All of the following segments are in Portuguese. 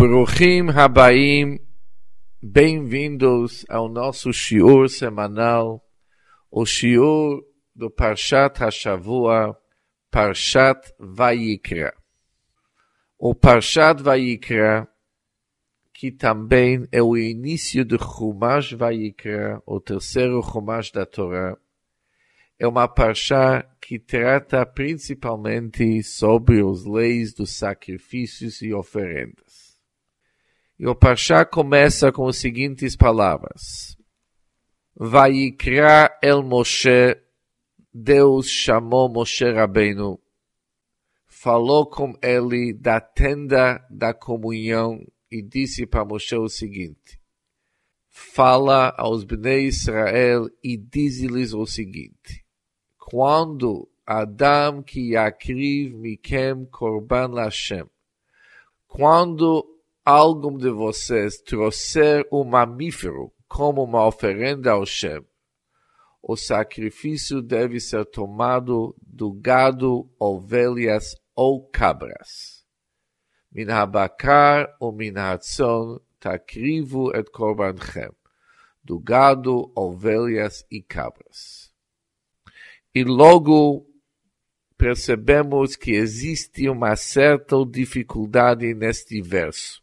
Bruchim Habaim, bem-vindos ao nosso shiur semanal, o shiur do Parshat HaShavua, Parshat Vayikra. O Parshat Vayikra, que também é o início do Chumash Vayikra, o terceiro Chumash da Torá, é uma Parsha que trata principalmente sobre as leis dos sacrifícios e oferendas. E o Parsha começa com as seguintes palavras. Vayikra el Moshe, Deus chamou Moshe Rabbeinu, falou com ele da tenda da comunhão e disse para Moshe o seguinte: fala aos Bnei Israel e diz-lhes o seguinte: quando Adam ki yakriv mikem korban Lashem, quando algum de vocês trouxer um mamífero como uma oferenda ao Shem, o sacrifício deve ser tomado do gado, ovelhas ou cabras. Min habakar ou min hatzon takrivu et korbanchem, do gado, ovelhas e cabras. E logo percebemos que existe uma certa dificuldade neste verso.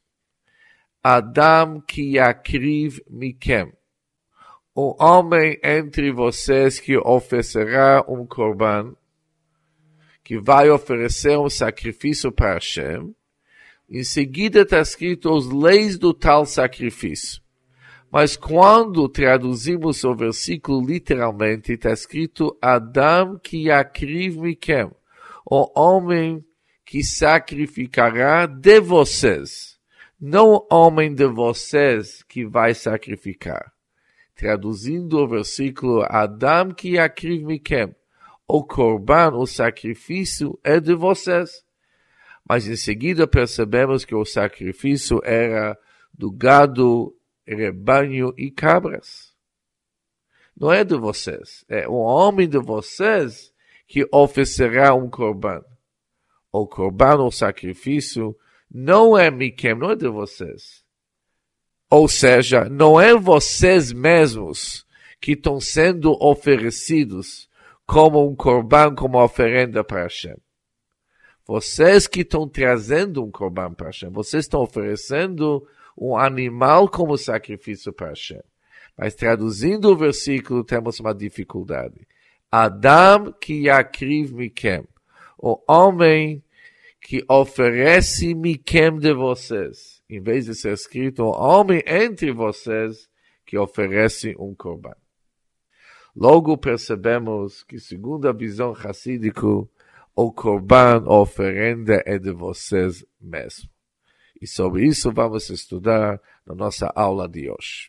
Adam ki yakriv mikem, o homem entre vocês que oferecerá um korban, que vai oferecer um sacrifício para Hashem, em seguida está escrito as leis do tal sacrifício. Mas quando traduzimos o versículo literalmente, está escrito Adam ki yakriv mikem, o homem que sacrificará de vocês, não o homem de vocês que vai sacrificar. Traduzindo o versículo Adam ki yakriv mikem, o korban, o sacrifício é de vocês. Mas em seguida percebemos que o sacrifício era do gado, rebanho e cabras. Não é de vocês. É o homem de vocês que oferecerá um korban. O korban, o sacrifício, não é mikem, não é de vocês. Ou seja, não é vocês mesmos que estão sendo oferecidos como um korban, como uma oferenda para Hashem. Vocês que estão trazendo um korban para Hashem, vocês estão oferecendo um animal como sacrifício para Hashem. Mas traduzindo o versículo, temos uma dificuldade. Adam ki yakriv mikem, o homem que oferece mikem de vocês, em vez de ser escrito, o homem entre vocês que oferece um korban. Logo percebemos que, segundo a visão hassídica, o korban, a oferenda é de vocês mesmos. E sobre isso vamos estudar na nossa aula de hoje.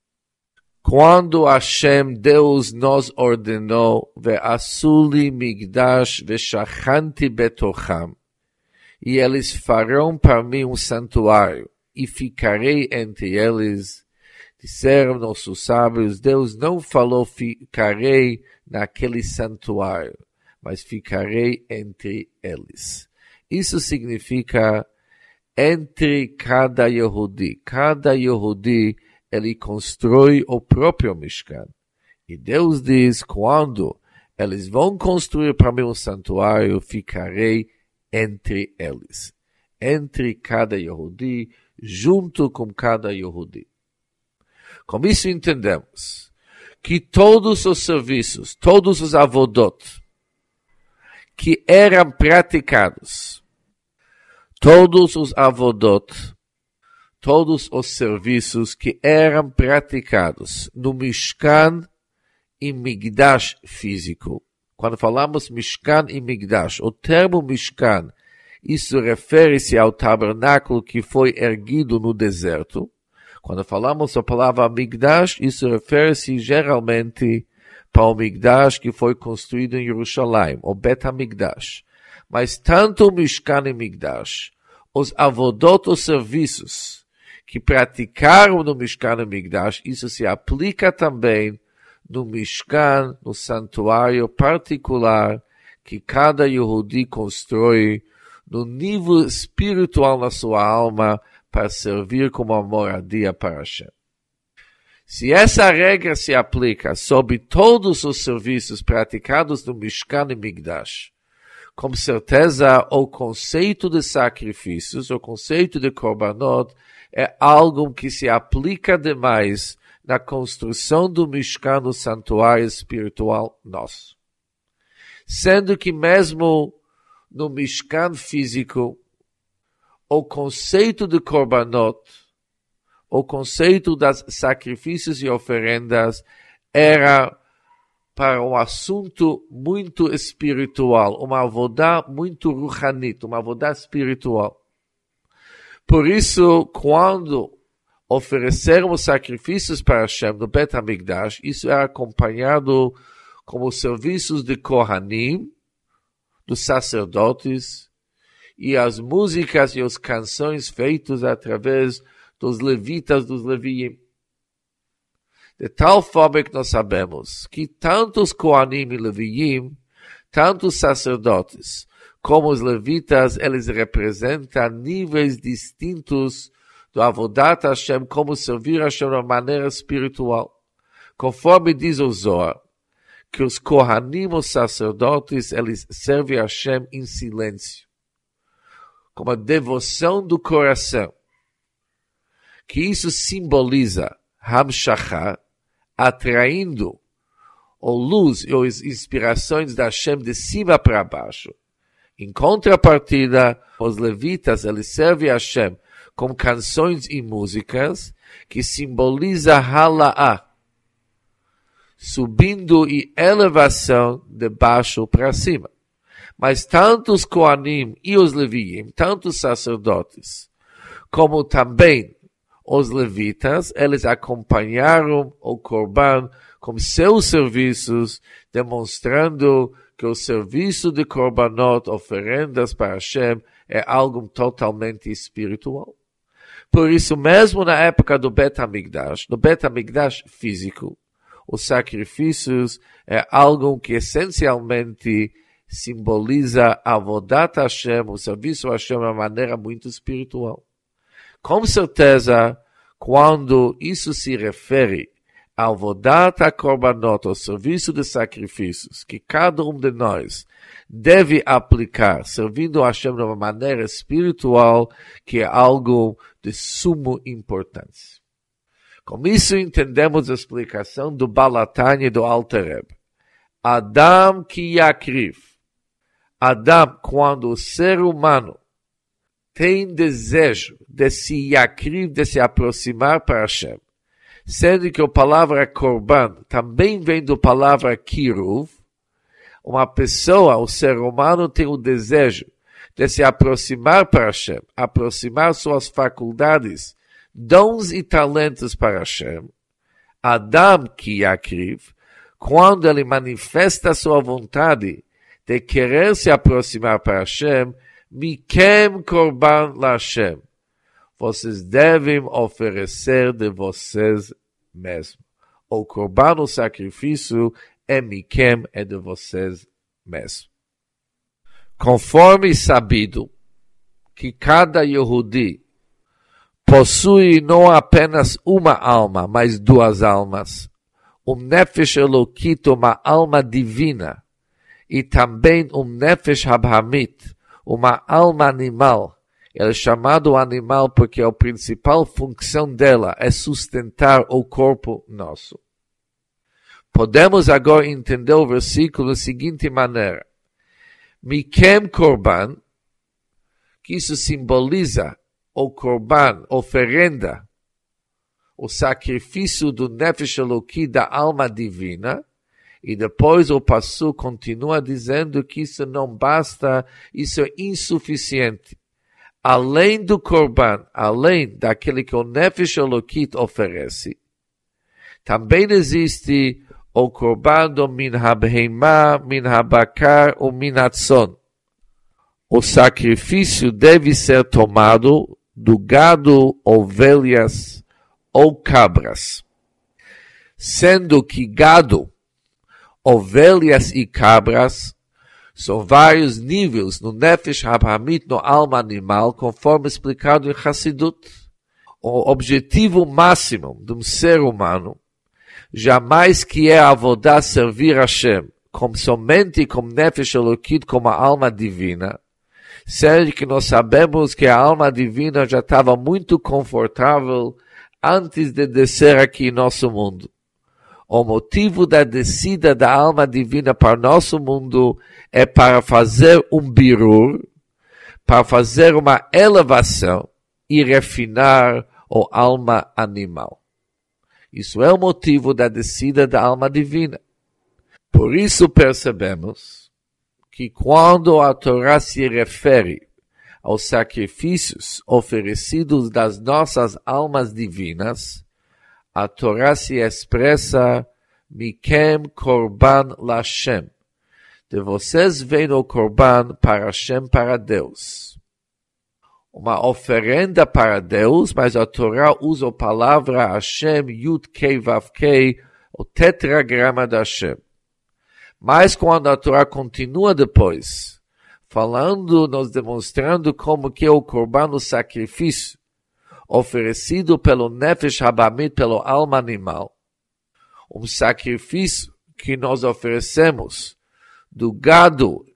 Quando Hashem, Deus, nos ordenou, ve'asuli migdash ve'shachanti betocham, e eles farão para mim um santuário, e ficarei entre eles. Disseram nossos sábios, Deus não falou ficarei naquele santuário, mas ficarei entre eles. Isso significa entre cada Yehudi. Cada Yehudi, ele constrói o próprio Mishkan. E Deus diz, quando eles vão construir para mim um santuário, ficarei entre eles. Entre cada Yehudi, junto com cada Yehudi. Com isso entendemos que todos os serviços, todos os avodot que eram praticados, todos os avodot, todos os serviços que eram praticados no Mishkan e Migdash físico. Quando falamos Mishkan e Migdash, o termo Mishkan, isso refere-se ao tabernáculo que foi erguido no deserto. Quando falamos a palavra Migdash, isso refere-se geralmente para o Migdash que foi construído em Jerusalém, o Bet HaMikdash. Mas tanto o Mishkan e Migdash, os avodot, os serviços que praticaram no Mishkan e Migdash, isso se aplica também no Mishkan, no santuário particular que cada Yehudi constrói no nível espiritual na sua alma para servir como uma moradia para Hashem. Se essa regra se aplica sobre todos os serviços praticados no Mishkan e Mikdash, com certeza o conceito de sacrifícios, o conceito de korbanot, é algo que se aplica demais na construção do Mishkan, no santuário espiritual nosso. Sendo que mesmo no Mishkan físico, o conceito de korbanot, o conceito das sacrifícios e oferendas era para um assunto muito espiritual, uma avodá muito ruchanit, uma avodá espiritual. Por isso, quando oferecermos sacrifícios para Hashem no Bet HaMikdash, isso era acompanhado como serviços de Kohanim, dos sacerdotes, e as músicas e as canções feitas através dos levitas, dos leviim. De tal forma que nós sabemos que tanto os Kohanim e Leviim, tanto os sacerdotes como os levitas, eles representam níveis distintos do Avodat Hashem, como servir a Hashem de uma maneira espiritual. Conforme diz o Zohar, que os Kohanim, os sacerdotes, eles servem a Hashem em silêncio, com a devoção do coração, que isso simboliza Hamshachah, atraindo a luz e as inspirações da Hashem de cima para baixo. Em contrapartida, os levitas, eles servem a Hashem com canções e músicas que simboliza Hala'ah, subindo e elevação de baixo para cima. Mas tanto os Kohanim e os Leviim, tanto os sacerdotes, como também os levitas, eles acompanharam o Korban com seus serviços, demonstrando que o serviço de Korbanot, oferendas para Hashem, é algo totalmente espiritual. Por isso, mesmo na época do Bet HaMikdash, no Bet HaMikdash físico, os sacrifícios é algo que essencialmente simboliza a Avodat Hashem, o serviço a Hashem de uma maneira muito espiritual. Com certeza, quando isso se refere ao Avodat HaKorbanot, ao serviço de sacrifícios, que cada um de nós deve aplicar, servindo a Hashem de uma maneira espiritual, que é algo de suma importância. Com isso entendemos a explicação do Baal HaTanya e do Alter Rebbe. Adam ki yakriv. Adam, quando o ser humano tem desejo de se yakriv, de se aproximar para Hashem, sendo que a palavra korban também vem da palavra kiruv, uma pessoa, o ser humano, tem o desejo de se aproximar para Hashem, aproximar suas faculdades, dons e talentos para Hashem. Adam ki yakriv, quando ele manifesta sua vontade de querer se aproximar para Hashem, mikem korban la Hashem. Vocês devem oferecer de vocês mesmos. O korban, o sacrifício, é mikem, é de vocês mesmos. Conforme sabido que cada Yehudi possui não apenas uma alma, mas duas almas, Nefesh Elokit, uma alma divina, e também Nefesh Habhamit, uma alma animal. Ela é chamado animal porque a principal função dela é sustentar o corpo nosso. Podemos agora entender o versículo da seguinte maneira. Mikem korban, que isso simboliza o korban, oferenda, o sacrifício do Nefesh Eloki, da alma divina, e depois o Passuco continua dizendo que isso não basta, isso é insuficiente. Além do korban, além daquele que o Nefesh Eloki oferece, também existe o korban do min habheima, min habakar ou min hatzon. O sacrifício deve ser tomado do gado, ovelhas ou cabras. Sendo que gado, ovelhas e cabras são vários níveis no Nefesh Habhamit, no alma animal, conforme explicado em Hassidut. o objetivo máximo de um ser humano, jamais que é avodá servir a Hashem, somente como Nefesh Elokit, como a alma divina, sendo que nós sabemos que a alma divina já estava muito confortável antes de descer aqui em nosso mundo. O motivo da descida da alma divina para nosso mundo é para fazer um birur, para fazer uma elevação e refinar a alma animal. Isso é o motivo da descida da alma divina. Por isso percebemos que quando a Torá se refere aos sacrifícios oferecidos das nossas almas divinas, a Torá se expressa Mikem Korban Lashem. De vocês vem o Korban para Hashem, para Deus. Uma oferenda para Deus, mas a Torá usa a palavra Hashem, Yud Kei Vav Kei, o tetragrama de Hashem. Mas quando a Torá continua depois, falando, nos demonstrando como que é o Korban, o sacrifício, oferecido pelo Nefesh Habamit, pelo alma animal, um sacrifício que nós oferecemos do gado,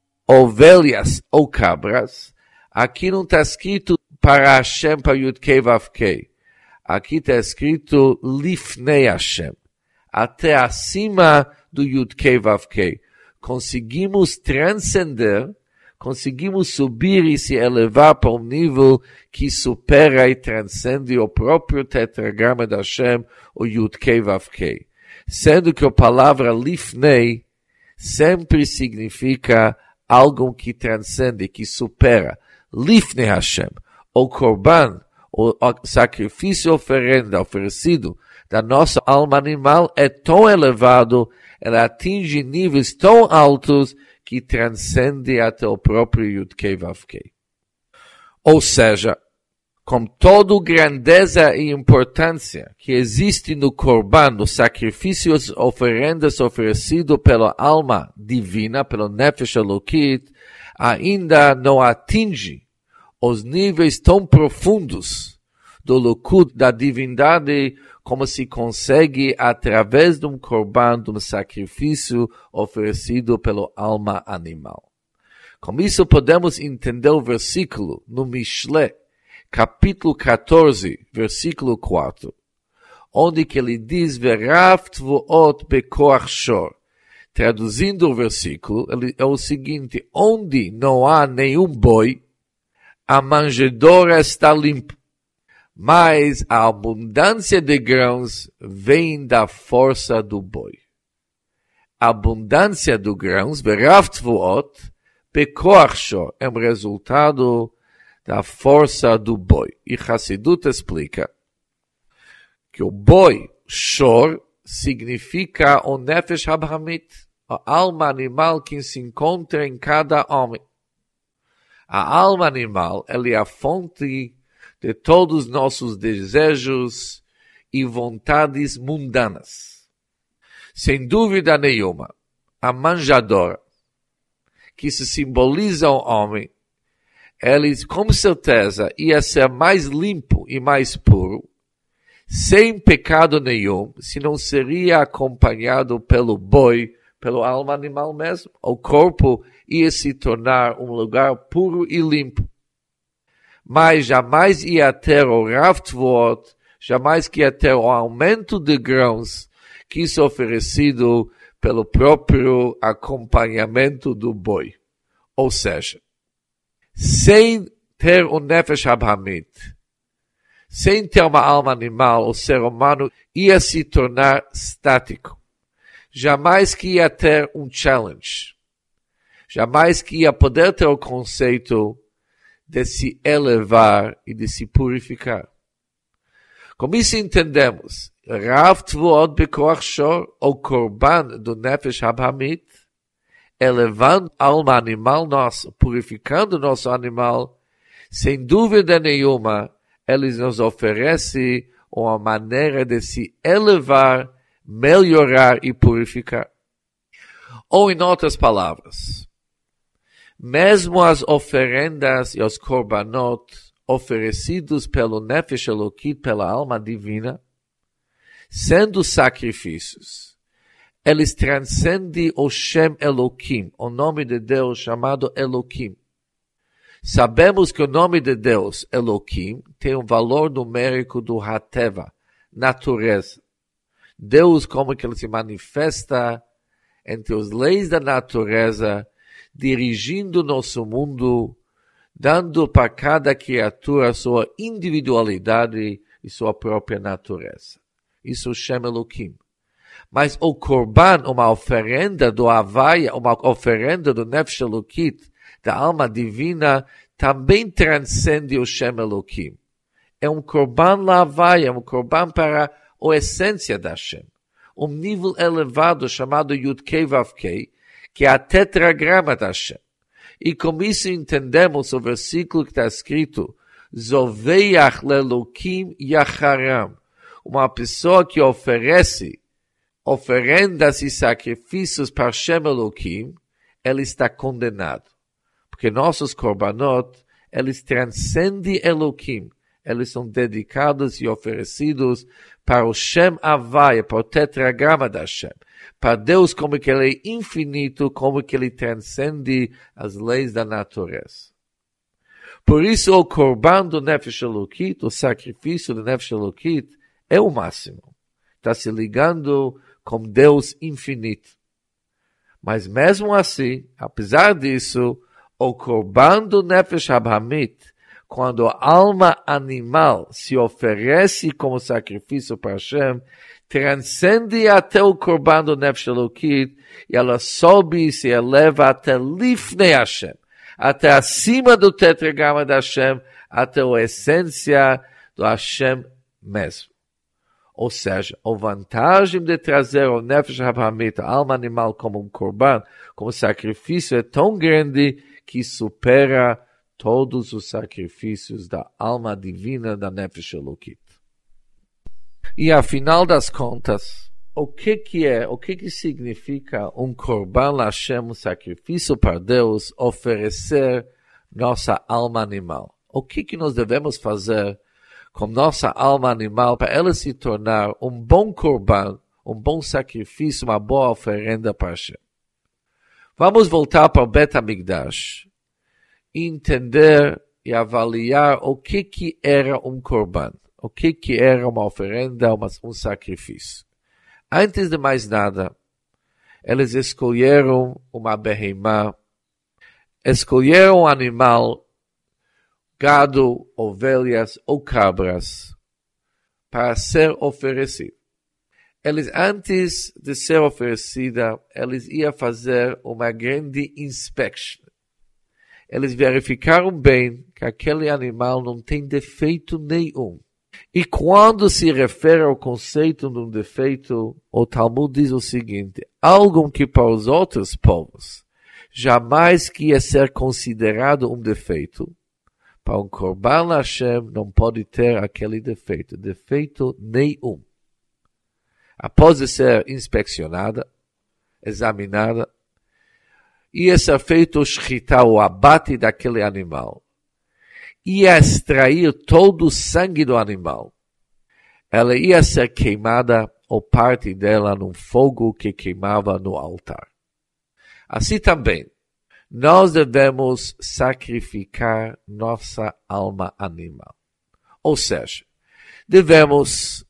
ovelhas ou cabras, aqui não está escrito para Hashem, para Yud Kei Vav Kei. Aqui está escrito Lifnei Hashem, até acima do Yud Kei Vav Kei. Conseguimos transcender, conseguimos subir e se elevar para um nível que supera e transcende o próprio tetragrama de Hashem, o Yud Kei Vav Kei. Sendo que a palavra Lifnei sempre significa algo que transcende, que supera. Lifnei Hashem, o Korban, o sacrifício oferenda oferecido da nossa alma animal é tão elevado, ela atinge níveis tão altos que transcende até o próprio Yud Kei Vav Kei. Ou seja, com toda a grandeza e importância que existe no Korban, nos sacrifícios oferendas oferecidos pela alma divina, pelo Nefesh Elokit, ainda não atinge os níveis tão profundos do Lokut, da divindade, como se consegue através de um Korban, de um sacrifício oferecido pela alma animal. Com isso podemos entender o versículo no Mishle, capítulo 14, versículo 4, onde que ele diz, Verav tvuot bekoach shor. Traduzindo o versículo, é o seguinte, onde não há nenhum boi, a manjedoura está limpa, mas a abundância de grãos vem da força do boi. A abundância de grãos, Verav tvuot bekoach shor, é um resultado da força do boi. E Hassidut explica que o boi, shor, significa o Nefesh Habamit, a alma animal que se encontra em cada homem. A alma animal, ela é a fonte de todos os nossos desejos e vontades mundanas. Sem dúvida nenhuma, a manjadora, que se simboliza o homem, ele com certeza ia ser mais limpo e mais puro, sem pecado nenhum, se não seria acompanhado pelo boi, pelo alma animal mesmo. O corpo ia se tornar um lugar puro e limpo. Mas jamais ia ter o Rav Tvuot, jamais que ia ter o aumento de grãos que isso é oferecido pelo próprio acompanhamento do boi. Ou seja, sem ter um Nefesh Habamit, sem ter uma alma animal, o ser humano ia se tornar estático. Jamais que ia ter um challenge. Jamais que ia poder ter o conceito de se elevar e de se purificar. Com isso entendemos, Rav Tvuot bekoach shor, o Korban do Nefesh Habamit, elevando a alma animal nossa, purificando nosso animal, sem dúvida nenhuma, eles nos oferecem uma maneira de se elevar, melhorar e purificar. Ou em outras palavras, mesmo as oferendas e os korbanot oferecidos pelo Nefesh Elokit, pela alma divina, sendo sacrifícios, eles transcendem o Shem Elokim, o nome de Deus chamado Elokim. Sabemos que o nome de Deus, Elokim, tem um valor numérico do Hateva, natureza. Deus, como que ele se manifesta entre as leis da natureza, dirigindo nosso mundo, dando para cada criatura sua individualidade e sua própria natureza. Isso é o Shem Elokim. Mas o Korban, uma oferenda do Havaya, uma oferenda do Nefesh Elokit, da alma divina, também transcende o Shem Elokim. É um Korban la Havaya, um Korban para a essência da Hashem. Um nível elevado chamado Yud-Kei Vav-Kei, que é a tetragrama da Hashem. E com isso entendemos o versículo que está escrito, Zoveach lelokim yacharam. Uma pessoa que oferece oferendas e sacrifícios para Hashem Elokim, ele está condenado. Porque nossos korbanot, eles transcendem Elokim. Eles são dedicados e oferecidos para o Shem Havaya, para o tetragrama da Hashem. Para Deus, como que Ele é infinito, como que Ele transcende as leis da natureza. Por isso, o korban do Nefesh Elokit, o sacrifício do Nefesh Elokit, é o máximo. Está se ligando com Deus infinito. Mas mesmo assim, apesar disso, o korban do Nefesh Abhamit, quando a alma animal se oferece como sacrifício para Hashem, transcende até o korban do Nefesh Elokit, e ela sobe e se eleva até Lifnei Hashem, até acima do tetragrama da Hashem, até a essência do Hashem mesmo. Ou seja, a vantagem de trazer o Nefesh Abhamit, a alma animal, como um korban, como sacrifício, é tão grande que supera todos os sacrifícios da alma divina da Nefesh Elokit. E afinal das contas, o que significa um korban Hashem, um sacrifício para Deus, oferecer nossa alma animal? O que nós devemos fazer com nossa alma animal para ela se tornar um bom korban, um bom sacrifício, uma boa oferenda para Hashem? Vamos voltar para o Bet HaMikdash, entender e avaliar o que era um korban, o que era uma oferenda, um sacrifício. Antes de mais nada, eles escolheram uma behemá, escolheram um animal, gado, ovelhas ou cabras, para ser oferecido. Eles, antes de ser oferecida, eles iam fazer uma grande inspection. Eles verificaram bem que aquele animal não tem defeito nenhum. E quando se refere ao conceito de um defeito, o Talmud diz o seguinte, algo que para os outros povos jamais que ia ser considerado um defeito, para um korban Hashem não pode ter aquele defeito nenhum. Após ser inspecionada, examinada, ia ser feito o shchita, o abate daquele animal. Ia extrair todo o sangue do animal. Ela ia ser queimada, ou parte dela, num fogo que queimava no altar. Assim também, nós devemos sacrificar nossa alma animal. Ou seja, devemos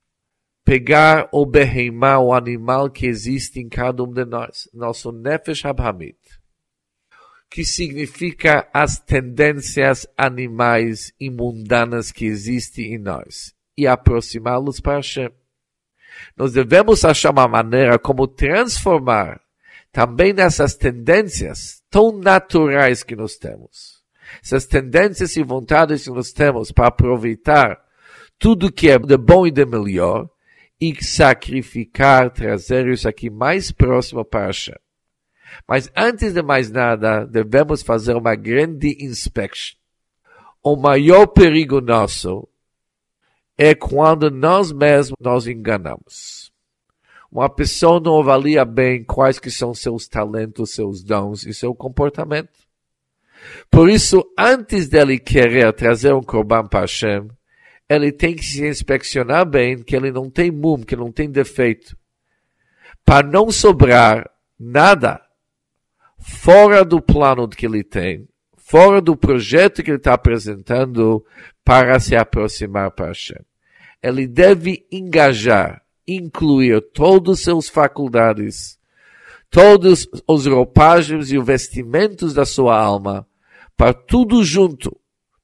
pegar o behemá, o animal que existe em cada um de nós, nosso Nefesh Abhamit, que significa as tendências animais e mundanas que existem em nós, e aproximá-los para Hashem. Nós devemos achar uma maneira como transformar também nessas tendências tão naturais que nós temos. Essas tendências e vontades que nós temos para aproveitar tudo que é de bom e de melhor e sacrificar, trazer isso aqui mais próximo para Hashem. Mas antes de mais nada, devemos fazer uma grande inspection. O maior perigo nosso é quando nós mesmos nos enganamos. Uma pessoa não avalia bem quais que são seus talentos, seus dons e seu comportamento. Por isso, antes dele querer trazer um korban para Hashem, ele tem que se inspecionar bem, que ele não tem mum, que não tem defeito. Para não sobrar nada fora do plano que ele tem, fora do projeto que ele está apresentando para se aproximar para Hashem. Ele deve engajar, incluir todas as suas faculdades, todos os roupagens e os vestimentos da sua alma, para tudo junto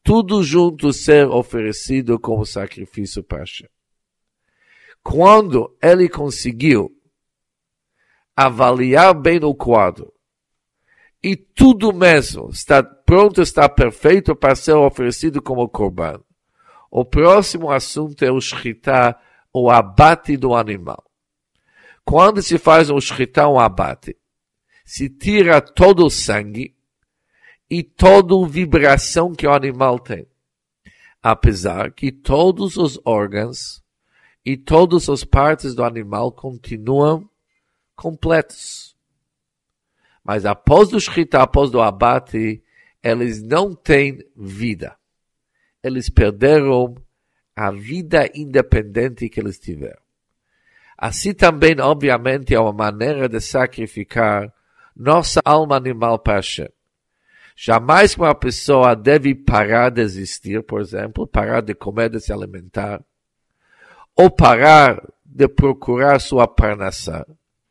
ser oferecido como sacrifício para Hashem. Quando ele conseguiu avaliar bem o quadro, e tudo mesmo está perfeito para ser oferecido como korban, o próximo assunto é o shchita, o abate do animal. Quando se faz um shchita, um abate, se tira todo o sangue e toda a vibração que o animal tem. Apesar que todos os órgãos e todas as partes do animal continuam completos. Mas após o shchita, após o abate, eles não têm vida. Eles perderam a vida independente que eles tiveram. Assim também, obviamente, é uma maneira de sacrificar nossa alma animal para Hashem. Jamais uma pessoa deve parar de existir, por exemplo, parar de comer, de se alimentar, ou parar de procurar sua parnassá.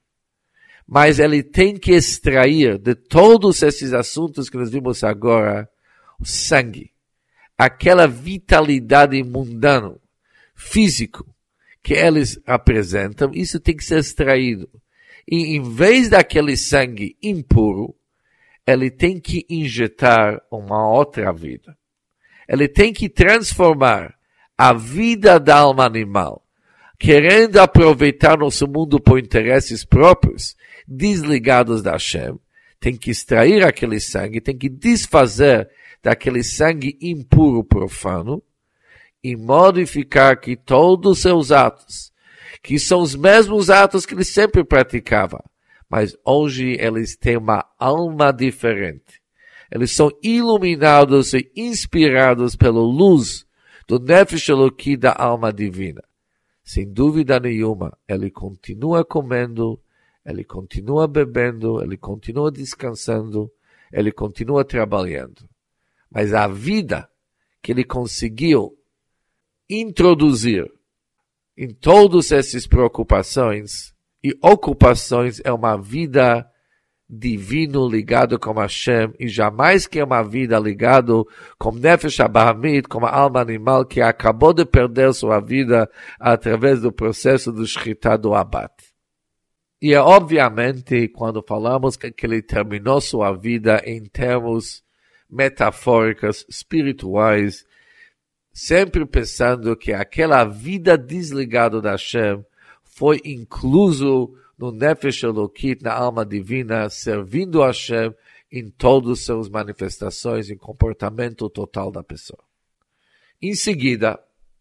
Mas ele tem que extrair de todos esses assuntos que nós vimos agora, o sangue, aquela vitalidade mundana, físico, que eles apresentam, isso tem que ser extraído. E em vez daquele sangue impuro, ele tem que injetar uma outra vida. Ele tem que transformar a vida da alma animal, querendo aproveitar nosso mundo por interesses próprios, desligados da Hashem, tem que extrair aquele sangue, tem que desfazer daquele sangue impuro, profano, e modificar que todos os seus atos, que são os mesmos atos que ele sempre praticava, mas hoje eles têm uma alma diferente. Eles são iluminados e inspirados pela luz do Nefesh Eloki da alma divina. Sem dúvida nenhuma, ele continua comendo, ele continua bebendo, ele continua descansando, ele continua trabalhando. Mas a vida que ele conseguiu introduzir em todas essas preocupações e ocupações é uma vida divino ligado com Hashem e jamais que é uma vida ligado com Nefesh Abahamit, com a alma animal que acabou de perder sua vida através do processo do shchita do abate. E é obviamente quando falamos que ele terminou sua vida em termos metafóricos, espirituais, sempre pensando que aquela vida desligada da Hashem foi incluso no Nefesh Elokit, na alma divina, servindo a Hashem em todas as suas manifestações, em comportamento total da pessoa. Em seguida,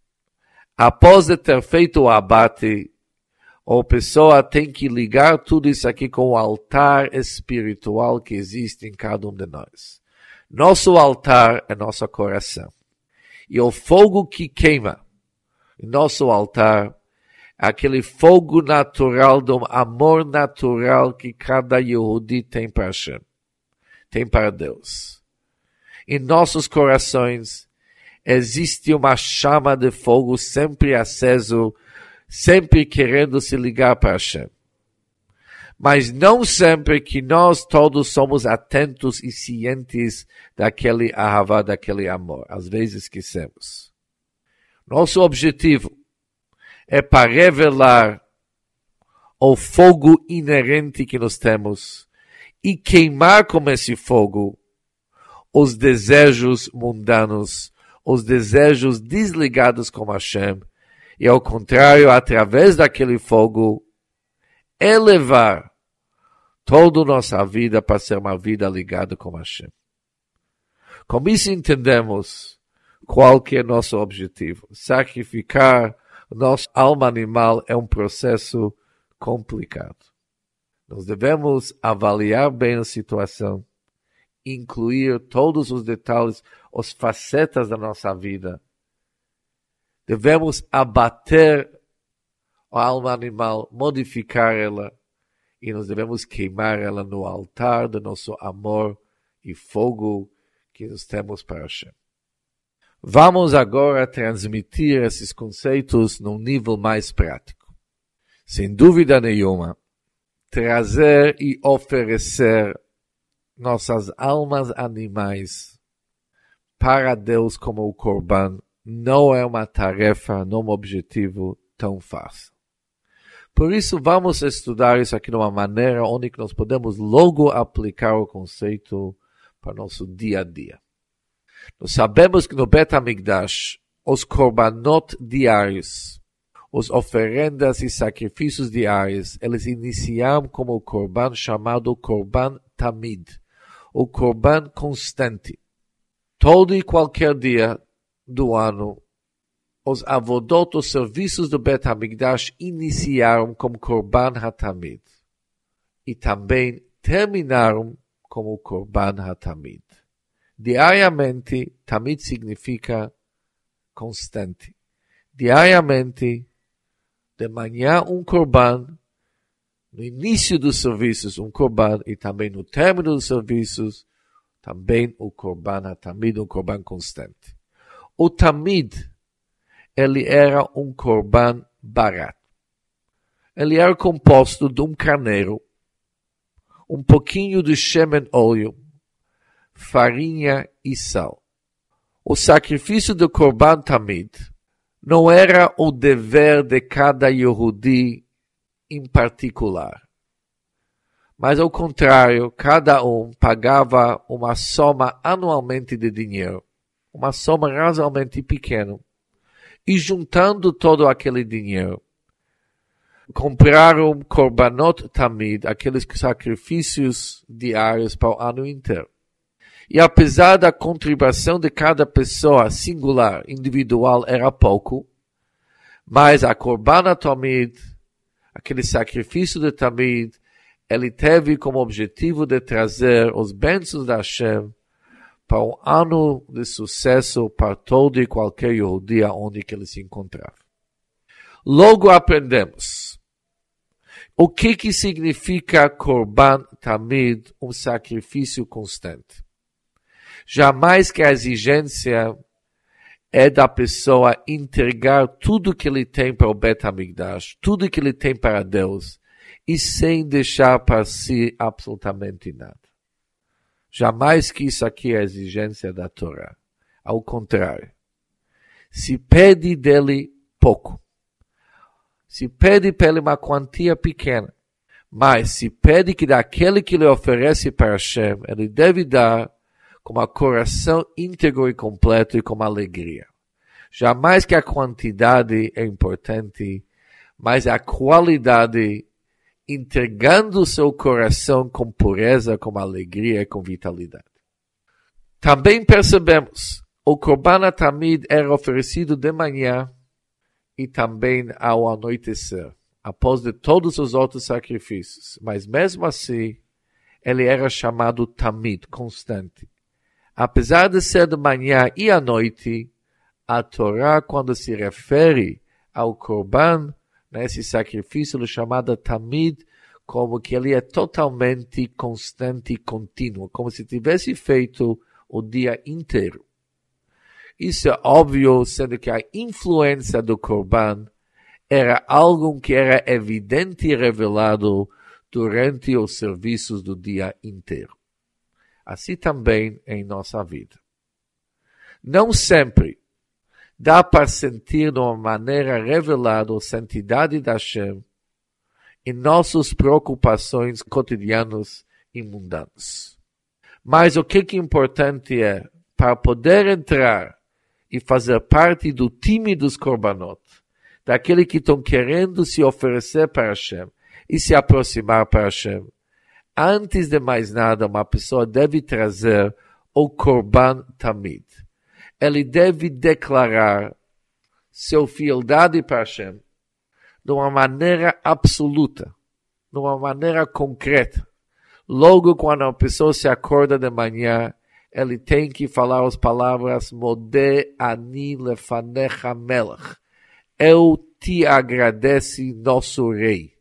após de ter feito o abate, a pessoa tem que ligar tudo isso aqui com o altar espiritual que existe em cada um de nós. Nosso altar é nosso coração. E o fogo que queima em nosso altar, aquele fogo natural, do amor natural que cada Yehudi tem para Hashem, tem para Deus. Em nossos corações existe uma chama de fogo sempre aceso, sempre querendo se ligar para Hashem. Mas não sempre que nós todos somos atentos e cientes daquele ahavá, daquele amor. Às vezes esquecemos. Nosso objetivo é para revelar o fogo inerente que nós temos e queimar com esse fogo os desejos mundanos, os desejos desligados com Hashem, e ao contrário, através daquele fogo, elevar toda a nossa vida para ser uma vida ligada com Hashem. Com isso entendemos qual que é nosso objetivo. Sacrificar nossa alma animal é um processo complicado. Nós devemos avaliar bem a situação, incluir todos os detalhes, as facetas da nossa vida. Devemos abater a alma animal, modificar ela, e nós devemos queimar ela no altar do nosso amor e fogo que nós temos para Hashem. Vamos agora transmitir esses conceitos num nível mais prático. Sem dúvida nenhuma, trazer e oferecer nossas almas animais para Deus como o Corban não é uma tarefa, não é um objetivo tão fácil. Por isso, vamos estudar isso aqui de uma maneira onde nós podemos logo aplicar o conceito para o nosso dia a dia. Nós sabemos que no Bet HaMikdash, os korbanot diários, as oferendas e sacrifícios diários, eles iniciam como o korban chamado korban tamid, o korban constante. Todo e qualquer dia do ano, os avodot, os serviços do Bet HaMikdash iniciaram como korban hatamid e também terminaram como korban hatamid. Diariamente, tamid significa constante. Diariamente, de manhã korban, no início dos serviços korban e também no término dos serviços, também o korban hatamid, korban constante. O tamid, ele era korban barato. Ele era composto de carneiro, pouquinho de shemen óleo, farinha e sal. O sacrifício do korban tamid não era o dever de cada Yehudi em particular. Mas, ao contrário, cada pagava uma soma anualmente de dinheiro, uma soma razoavelmente pequena, e juntando todo aquele dinheiro, compraram korbanot tamid, aqueles sacrifícios diários para o ano inteiro. E apesar da contribuição de cada pessoa singular, individual, era pouco, mas a korban tamid, aquele sacrifício de tamid, ele teve como objetivo de trazer os bênçãos da Hashem para um ano de sucesso para todo e qualquer Yehudi onde que ele se encontrava. Logo aprendemos o que significa korban tamid, sacrifício constante. Jamais que a exigência é da pessoa entregar tudo que ele tem para o Bet HaMikdash, tudo que ele tem para Deus, e sem deixar para si absolutamente nada. Jamais que isso aqui é a exigência da Torá. Ao contrário. Se pede dele pouco. Se pede para ele uma quantia pequena. Mas se pede que daquele que ele oferece para Hashem, ele deve dar com um coração íntegro e completo e com alegria. Jamais que a quantidade é importante, mas a qualidade, entregando o seu coração com pureza, com alegria e com vitalidade. Também percebemos, o korban tamid era oferecido de manhã e também ao anoitecer, após de todos os outros sacrifícios. Mas mesmo assim, ele era chamado tamid, constante. Apesar de ser de manhã e à noite, a Torá, quando se refere ao korban, nesse sacrifício, é chamado tamid, como que ele é totalmente constante e contínuo, como se tivesse feito o dia inteiro. Isso é óbvio, sendo que a influência do korban era algo que era evidente e revelado durante os serviços do dia inteiro. Assim também em nossa vida. Não sempre dá para sentir de uma maneira revelada a santidade da Hashem em nossas preocupações cotidianas e mundanas. Mas o que é importante é, para poder entrar e fazer parte do time dos korbanot, daqueles que estão querendo se oferecer para Hashem e se aproximar para Hashem, antes de mais nada, uma pessoa deve trazer o korban tamid. Ele deve declarar sua fidelidade para Hashem de uma maneira absoluta, de uma maneira concreta, Logo, quando a pessoa se acorda de manhã, ele tem que falar as palavras Modeh ani lefanecha melech. Eu te agradeço, nosso rei.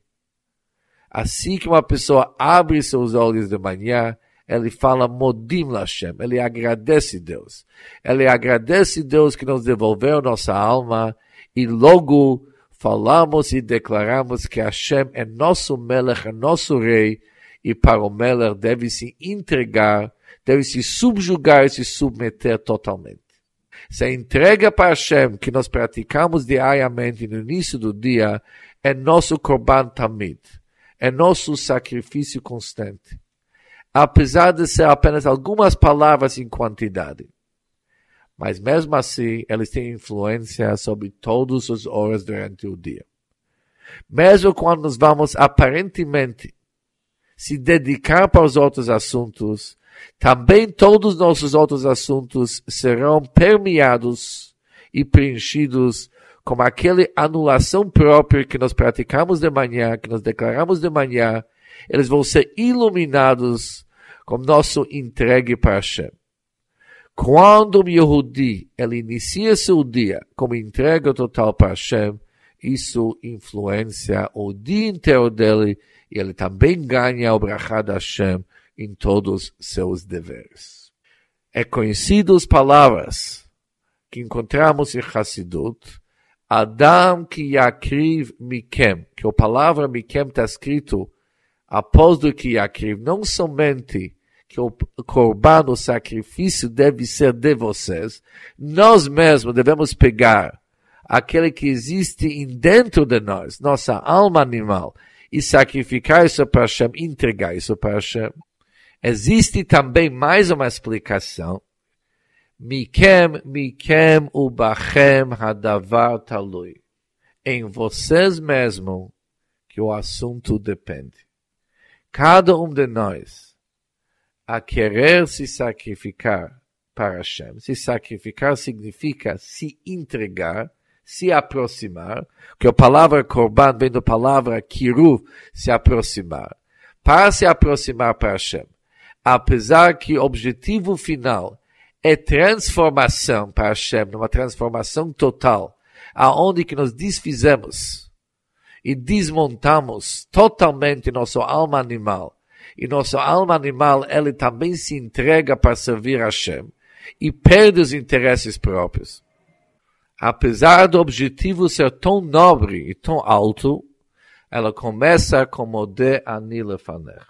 Assim que uma pessoa abre seus olhos de manhã, ele fala Modim Lashem, ele agradece Deus. Ele agradece Deus que nos devolveu nossa alma e logo falamos e declaramos que Hashem é nosso Melech, é nosso rei, e para o Melech deve se entregar, deve se subjugar e se submeter totalmente. Se entrega para Hashem que nós praticamos diariamente no início do dia é nosso Korban Tamid, é nosso sacrifício constante. Apesar de ser apenas algumas palavras em quantidade. Mas mesmo assim, eles têm influência sobre todas as horas durante o dia. Mesmo quando nós vamos aparentemente se dedicar para os outros assuntos, também todos os nossos outros assuntos serão permeados e preenchidos com aquela anulação própria que nós praticamos de manhã, que nós declaramos de manhã. Eles vão ser iluminados com nosso entregue para Hashem. Quando o Yehudi, ele inicia seu dia como entrega total para Hashem, isso influencia o dia inteiro dele e ele também ganha o brachá de Hashem em todos seus deveres. É conhecido as palavras que encontramos em Hassidut, Adam ki yakriv mikem, que a palavra mikem está escrito após do que yakriv, não somente que o korban, o sacrifício deve ser de vocês, nós mesmos devemos pegar aquele que existe dentro de nós, nossa alma animal, e sacrificar isso para Hashem, entregar isso para Hashem. Existe também mais uma explicação. Mikem ubachem hadavar talui. Em vocês mesmos que o assunto depende. Cada um de nós a querer se sacrificar para Hashem. Se sacrificar significa se entregar, se aproximar, que a palavra korban vem da palavra kiruv, se aproximar. Para se aproximar para Hashem. Apesar que o objetivo final é transformação para Hashem, uma transformação total, aonde que nós desfizemos e desmontamos totalmente nossa alma animal. E nossa alma animal, ele também se entrega para servir a Hashem e perde os interesses próprios. Apesar do objetivo ser tão nobre e tão alto, ela começa com Modeh ani lefanech.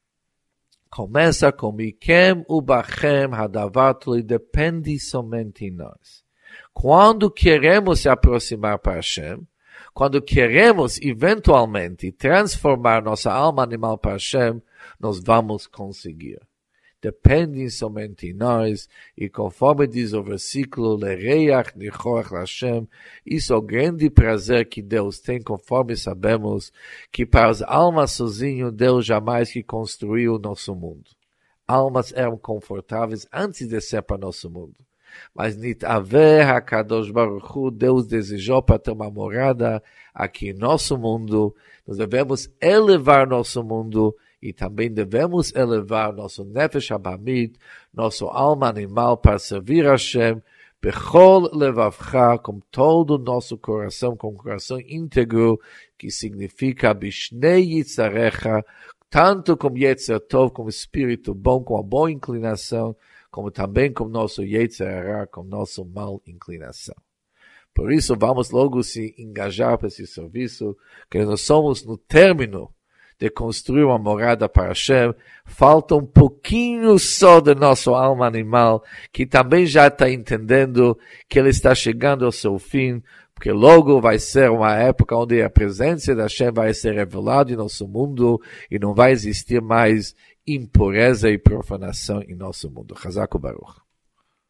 Começa com Mikem ubachem hadavar talui, depende somente de nós. Quando queremos se aproximar para Hashem, quando queremos eventualmente transformar nossa alma animal para Hashem, nós vamos conseguir. Depende somente de nós, e conforme diz o versículo, Lereach nichorach Hashem, isso é o grande prazer que Deus tem, conforme sabemos, que para as almas sozinho, Deus jamais que construiu o nosso mundo. Almas eram confortáveis antes de ser para nosso mundo. Mas Nitaveh HaKadosh Baruch Hu, Deus desejou para ter uma morada aqui em nosso mundo. Nós devemos elevar nosso mundo e também devemos elevar nosso Nefesh Abamid, nosso alma animal, para servir a Hashem, Bechol Levavcha, com todo o nosso coração, com o coração íntegro, que significa Bishnei Yitzarecha, tanto com Yetzer Tov, com o espírito bom, com a boa inclinação, como também com nosso Yetzer Hara, com nossa mal inclinação. Por isso, vamos logo se engajar para esse serviço, que nós somos no término de construir uma morada para Hashem. Falta um pouquinho só de nossa alma animal, que também já está entendendo que ele está chegando ao seu fim, porque logo vai ser uma época onde a presença da Hashem vai ser revelada em nosso mundo e não vai existir mais impureza e profanação em nosso mundo. Chazak u'Baruch.